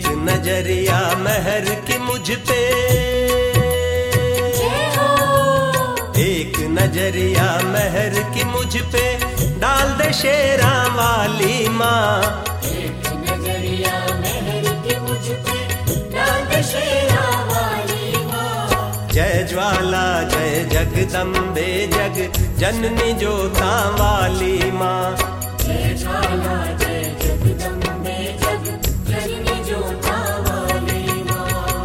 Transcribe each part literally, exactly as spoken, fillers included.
नजरिया मेहर की मुझ पे, एक नजरिया मेहर की मुझ पे डाल दे शेरा वाली माँ। एक नजरिया मेहर की मुझ पे डाल दे शेरा वाली माँ। जय ज्वाला जय जगदम्बे जग जननी जोता वाली माँ। जय ज्वाला जय जगदम्बे जग जननी जोता वाली माँ।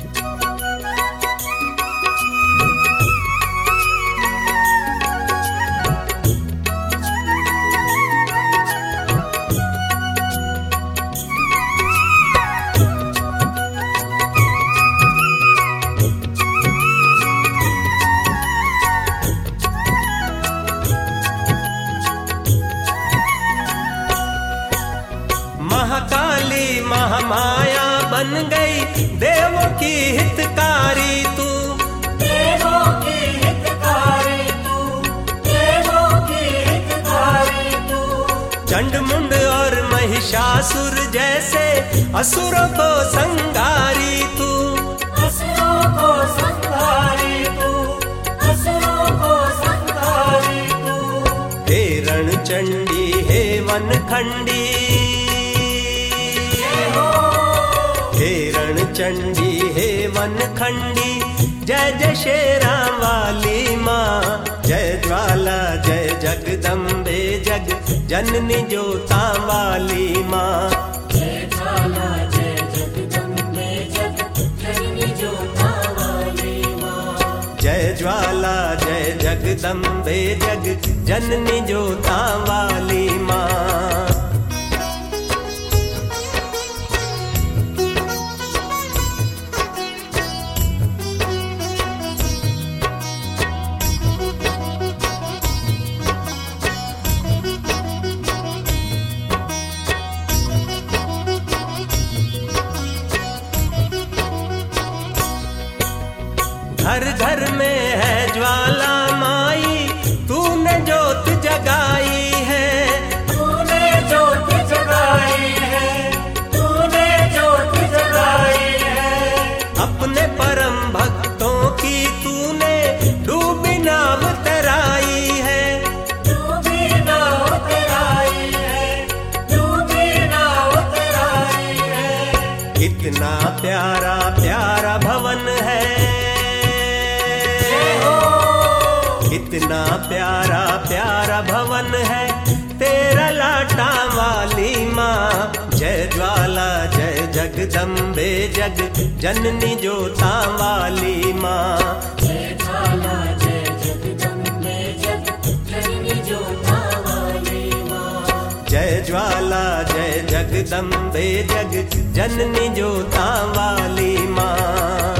महाकाली महामाया बन गई देवों की हितकारी तू, देवों की हितकारी तू, देवों की हितकारी तू। चंड मुंड और महिषासुर जैसे असुरों को संगारी तू, असुरों को संहारी तू, असुरों को संहारी तू। हे रणचंडी हे वनखंडी, हे रणचंडी हे वनखंडी जय जय शेरा वाली माँ। जय ज्वाला जय जगदम्बे जग जननी जोता वाली माँ। जय ज्वाला जय जगदम्बे जग जननी जोता वाली माँ। जय ज्वाला जय जगदम्बे जग जननी जोता वाली माँ। घर घर में है ज्वाला माई, तूने जोत जगाई है, तूने जोत जगाई है, तूने जोत जगाई है। अपने परम भक्तों की तूने डूबी नाव तराई है, डूबी नाव तराई है, डूबी नाव तराई है। कितना प्यारा प्यारा भवन है, कितना प्यारा प्यारा भवन है तेरा लाटा वाली माँ। जय ज्वाला जय जगदम्बे जग जननी जोता वाली माँ। जय ज्वाला जय जगदम्बे जग जननी जोता वाली माँ। जय ज्वाला जय जगदम्बे जग जननी जोता वाली माँ।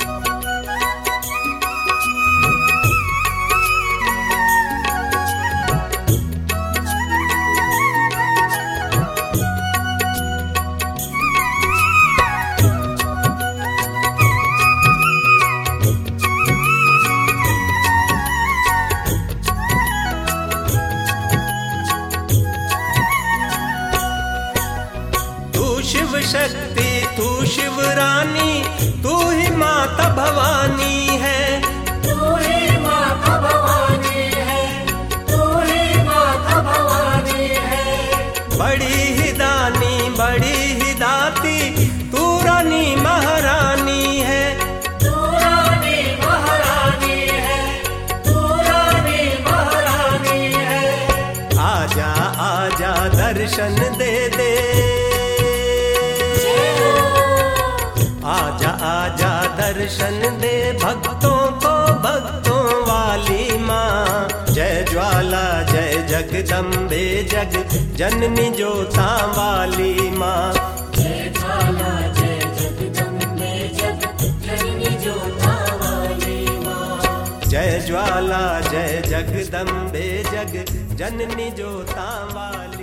शिव शक्ति तू शिव रानी, तू ही माता भवानी है, तू ही माता भवानी है, तू ही माता भवानी है। बड़ी ही दानी बड़ी ही दाती तू रानी महारानी है, तू रानी महारानी है, तू रानी महारानी है। आजा आजा दर्शन दे दे, आजा आजा दर्शन दे भक्तों को भक्तों वाली माँ। जय ज्वाला जय जगदम्बे जग जननी जोता वाली माँ। जय ज्वाला जय जगदम्बे जग जननी जोता वाली माँ। जय ज्वाला जय जगदम्बे जग जननी जोता वाली